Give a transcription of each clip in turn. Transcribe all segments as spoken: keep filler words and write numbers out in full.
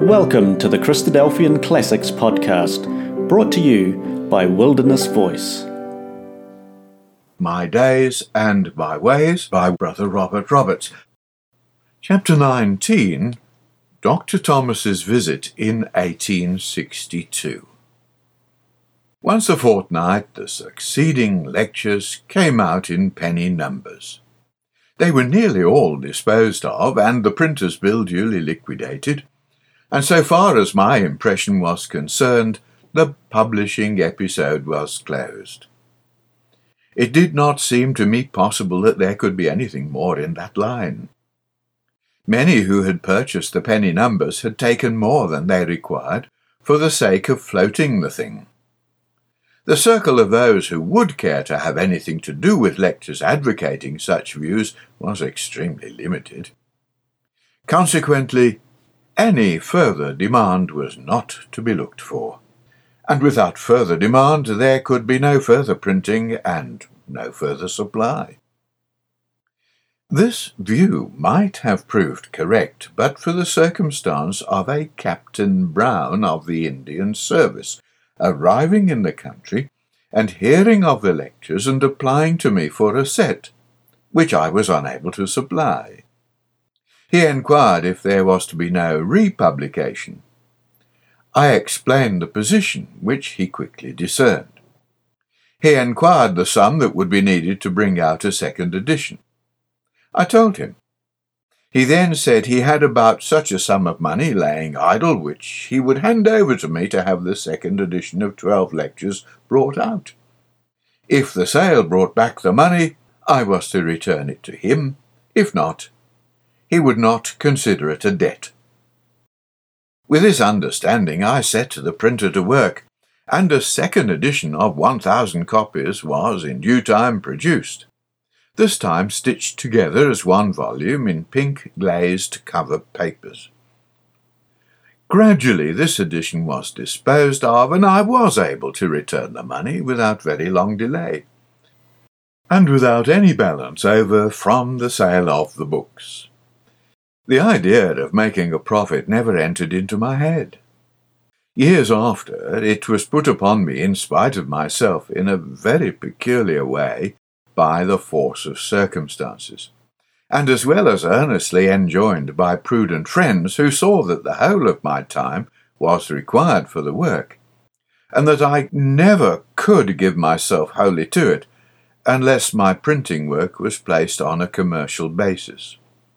Welcome to the Christadelphian Classics podcast, brought to you by Wilderness Voice. My Days and My Ways by Brother Robert Roberts. Chapter nineteen, Doctor Thomas's Visit in eighteen sixty-two. Once a fortnight the succeeding lectures came out in penny numbers. They were nearly all disposed of, and the printer's bill duly liquidated, and so far as my impression was concerned, the publishing episode was closed. It did not seem to me possible that there could be anything more in that line. Many who had purchased the penny numbers had taken more than they required for the sake of floating the thing. The circle of those who would care to have anything to do with lectures advocating such views was extremely limited. Consequently, any further demand was not to be looked for, and without further demand there could be no further printing and no further supply. This view might have proved correct but for the circumstance of a Captain Brown of the Indian Service arriving in the country and hearing of the lectures and applying to me for a set, which I was unable to supply. He inquired if there was to be no republication. I explained the position, which he quickly discerned. He inquired the sum that would be needed to bring out a second edition. I told him. He then said he had about such a sum of money laying idle which he would hand over to me to have the second edition of twelve lectures brought out. If the sale brought back the money, I was to return it to him. If not, he would not consider it a debt. With this understanding I set the printer to work, and a second edition of one thousand copies was in due time produced, this time stitched together as one volume in pink glazed cover papers. Gradually this edition was disposed of, and I was able to return the money without very long delay, and without any balance over from the sale of the books. The idea of making a profit never entered into my head. Years after, it was put upon me in spite of myself in a very peculiar way by the force of circumstances, and as well as earnestly enjoined by prudent friends who saw that the whole of my time was required for the work, and that I never could give myself wholly to it unless my printing work was placed on a commercial basis.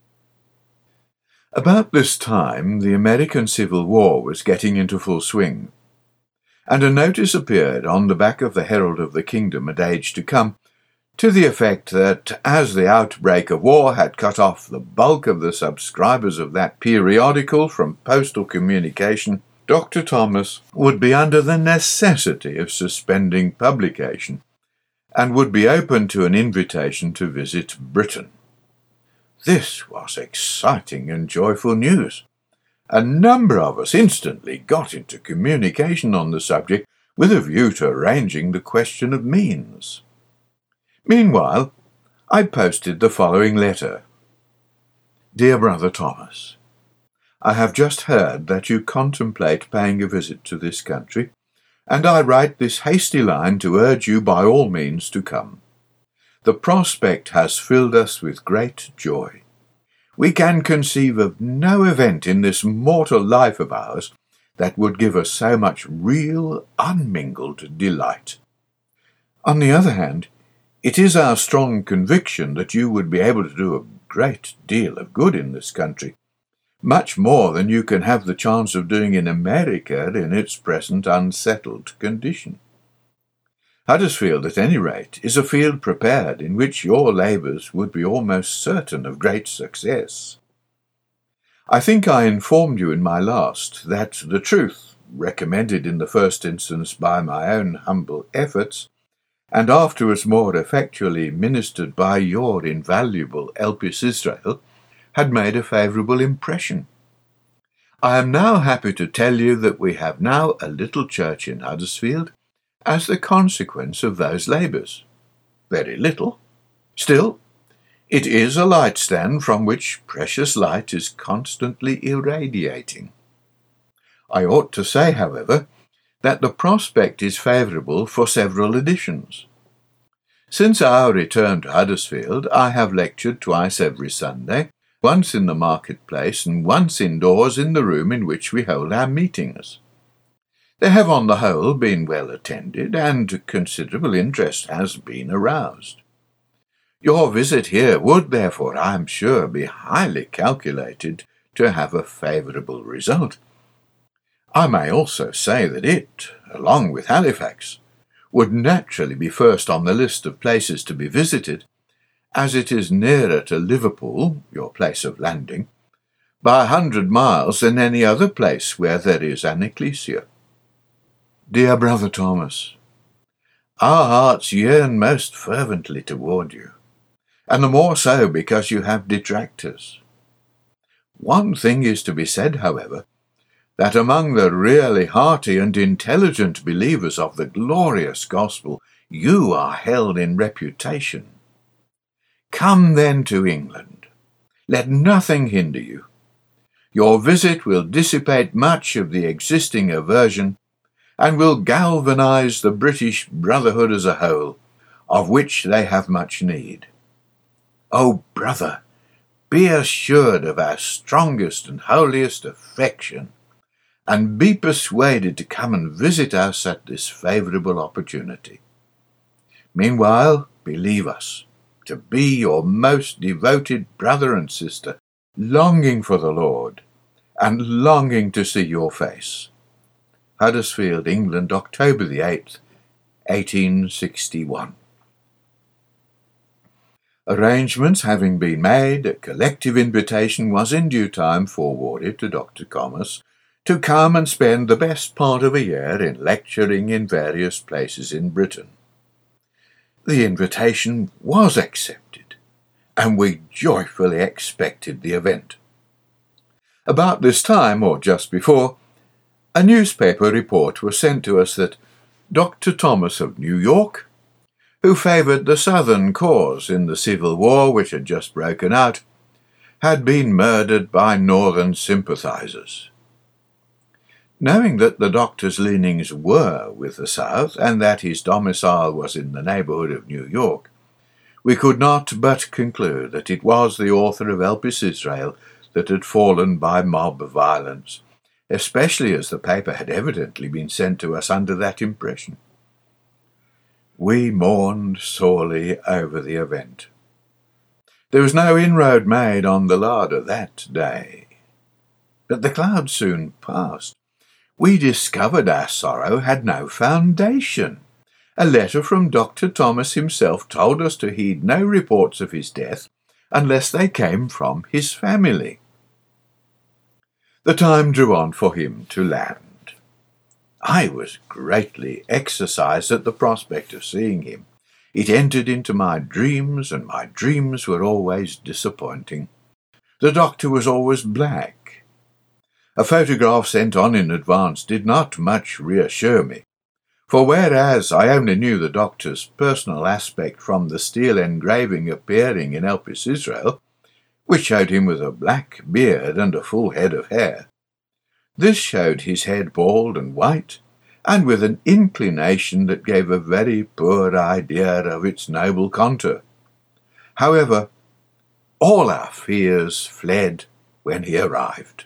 About this time the American Civil War was getting into full swing, and a notice appeared on the back of the Herald of the Kingdom at age to come, to the effect that as the outbreak of war had cut off the bulk of the subscribers of that periodical from postal communication, Doctor Thomas would be under the necessity of suspending publication, and would be open to an invitation to visit Britain. This was exciting and joyful news. A number of us instantly got into communication on the subject with a view to arranging the question of means. Meanwhile, I posted the following letter. Dear Brother Thomas, I have just heard that you contemplate paying a visit to this country, and I write this hasty line to urge you by all means to come. The prospect has filled us with great joy. We can conceive of no event in this mortal life of ours that would give us so much real, unmingled delight. On the other hand, it is our strong conviction that you would be able to do a great deal of good in this country, much more than you can have the chance of doing in America in its present unsettled condition. Huddersfield, at any rate, is a field prepared in which your labours would be almost certain of great success. I think I informed you in my last that the truth, recommended in the first instance by my own humble efforts, and afterwards more effectually ministered by your invaluable Elpis Israel, had made a favourable impression. I am now happy to tell you that we have now a little church in Huddersfield, as the consequence of those labours. Very little. Still, it is a light stand from which precious light is constantly irradiating. I ought to say, however, that the prospect is favourable for several editions. Since our return to Huddersfield, I have lectured twice every Sunday, once in the marketplace and once indoors in the room in which we hold our meetings. They have on the whole been well attended, and considerable interest has been aroused. Your visit here would, therefore, I am sure, be highly calculated to have a favourable result. I may also say that it, along with Halifax, would naturally be first on the list of places to be visited, as it is nearer to Liverpool, your place of landing, by a hundred miles than any other place where there is an ecclesia. Dear Brother Thomas, our hearts yearn most fervently toward you, and the more so because you have detractors. One thing is to be said, however, that among the really hearty and intelligent believers of the glorious gospel, you are held in reputation. Come then to England. Let nothing hinder you. Your visit will dissipate much of the existing aversion, and will galvanize the British Brotherhood as a whole, of which they have much need. O brother, be assured of our strongest and holiest affection, and be persuaded to come and visit us at this favourable opportunity. Meanwhile, believe us to be your most devoted brother and sister, longing for the Lord, and longing to see your face. Huddersfield, England, October the eighth, eighteen sixty-one. Arrangements having been made, a collective invitation was in due time forwarded to Doctor Thomas to come and spend the best part of a year in lecturing in various places in Britain. The invitation was accepted, and we joyfully expected the event. About this time, or just before, a newspaper report was sent to us that Doctor Thomas of New York, who favoured the Southern cause in the Civil War which had just broken out, had been murdered by Northern sympathisers. Knowing that the doctor's leanings were with the South, and that his domicile was in the neighbourhood of New York, we could not but conclude that it was the author of Elpis Israel that had fallen by mob violence, especially as the paper had evidently been sent to us under that impression. We mourned sorely over the event. There was no inroad made on the larder that day. But the cloud soon passed. We discovered our sorrow had no foundation. A letter from Doctor Thomas himself told us to heed no reports of his death unless they came from his family. The time drew on for him to land. I was greatly exercised at the prospect of seeing him. It entered into my dreams, and my dreams were always disappointing. The doctor was always black. A photograph sent on in advance did not much reassure me, for whereas I only knew the doctor's personal aspect from the steel engraving appearing in Elpis Israel, which showed him with a black beard and a full head of hair, this showed his head bald and white, and with an inclination that gave a very poor idea of its noble contour. However, all our fears fled when he arrived.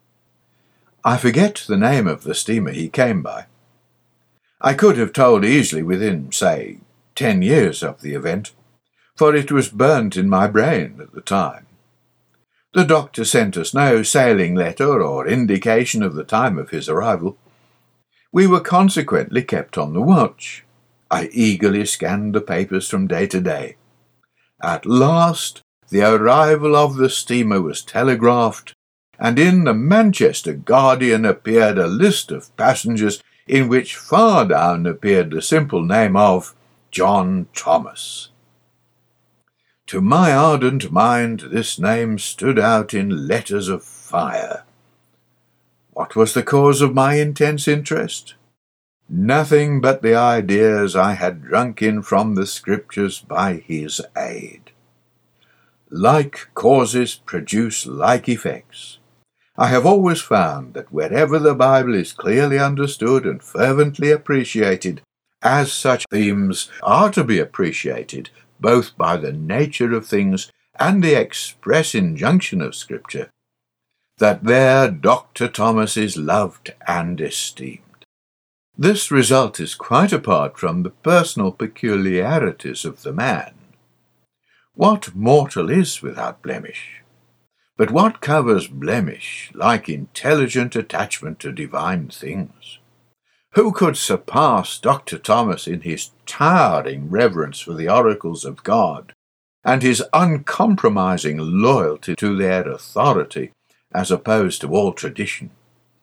I forget the name of the steamer he came by. I could have told easily within, say, ten years of the event, for it was burnt in my brain at the time. The doctor sent us no sailing letter or indication of the time of his arrival. We were consequently kept on the watch. I eagerly scanned the papers from day to day. At last, the arrival of the steamer was telegraphed, and in the Manchester Guardian appeared a list of passengers in which far down appeared the simple name of John Thomas. To my ardent mind this name stood out in letters of fire. What was the cause of my intense interest? Nothing but the ideas I had drunk in from the Scriptures by his aid. Like causes produce like effects, I have always found that wherever the Bible is clearly understood and fervently appreciated, as such themes are to be appreciated both by the nature of things and the express injunction of Scripture, that there Doctor Thomas is loved and esteemed. This result is quite apart from the personal peculiarities of the man. What mortal is without blemish? But what covers blemish like intelligent attachment to divine things? Who could surpass Doctor Thomas in his towering reverence for the oracles of God, and his uncompromising loyalty to their authority as opposed to all tradition?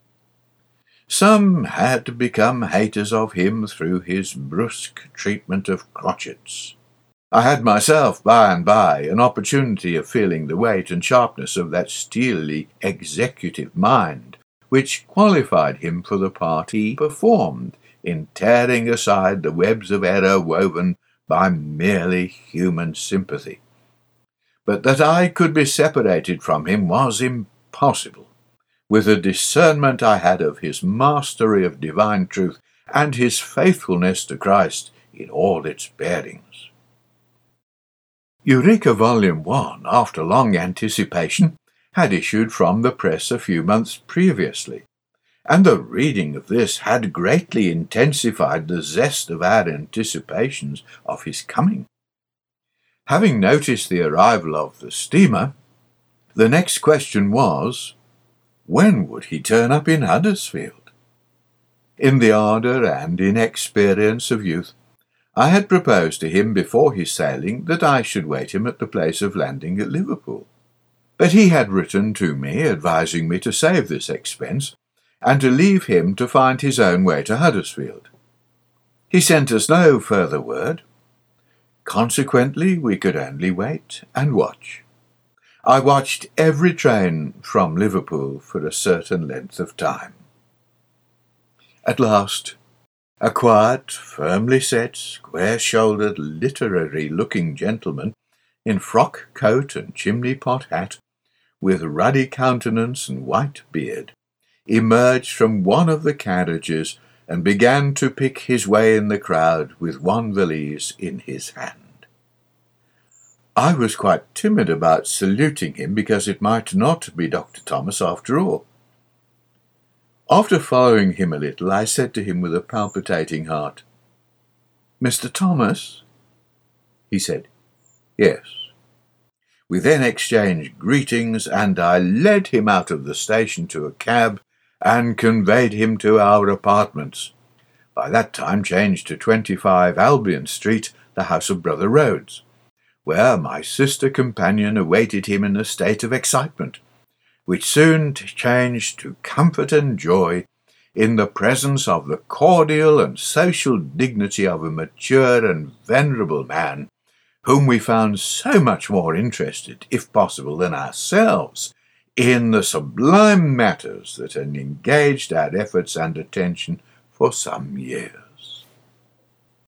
Some had become haters of him through his brusque treatment of crotchets. I had myself, by and by, an opportunity of feeling the weight and sharpness of that steely executive mind which qualified him for the part he performed in tearing aside the webs of error woven by merely human sympathy. But that I could be separated from him was impossible, with the discernment I had of his mastery of divine truth and his faithfulness to Christ in all its bearings. Eureka Volume one, after long anticipation, had issued from the press a few months previously, and the reading of this had greatly intensified the zest of our anticipations of his coming. Having noticed the arrival of the steamer, the next question was, when would he turn up in Huddersfield? In the ardour and inexperience of youth, I had proposed to him before his sailing that I should wait him at the place of landing at Liverpool. But he had written to me advising me to save this expense, and to leave him to find his own way to Huddersfield. He sent us no further word. Consequently, we could only wait and watch. I watched every train from Liverpool for a certain length of time. At last, a quiet, firmly set, square-shouldered, literary-looking gentleman in frock coat and chimney-pot hat, with ruddy countenance and white beard, emerged from one of the carriages and began to pick his way in the crowd with one valise in his hand. I was quite timid about saluting him because it might not be Doctor Thomas after all. After following him a little, I said to him with a palpitating heart, "Mister Thomas?" He said, "Yes." We then exchanged greetings, and I led him out of the station to a cab and conveyed him to our apartments, by that time changed to twenty-five Albion Street, the house of Brother Rhodes, where my sister companion awaited him in a state of excitement, which soon changed to comfort and joy in the presence of the cordial and social dignity of a mature and venerable man, whom we found so much more interested, if possible, than ourselves, in the sublime matters that had engaged our efforts and attention for some years.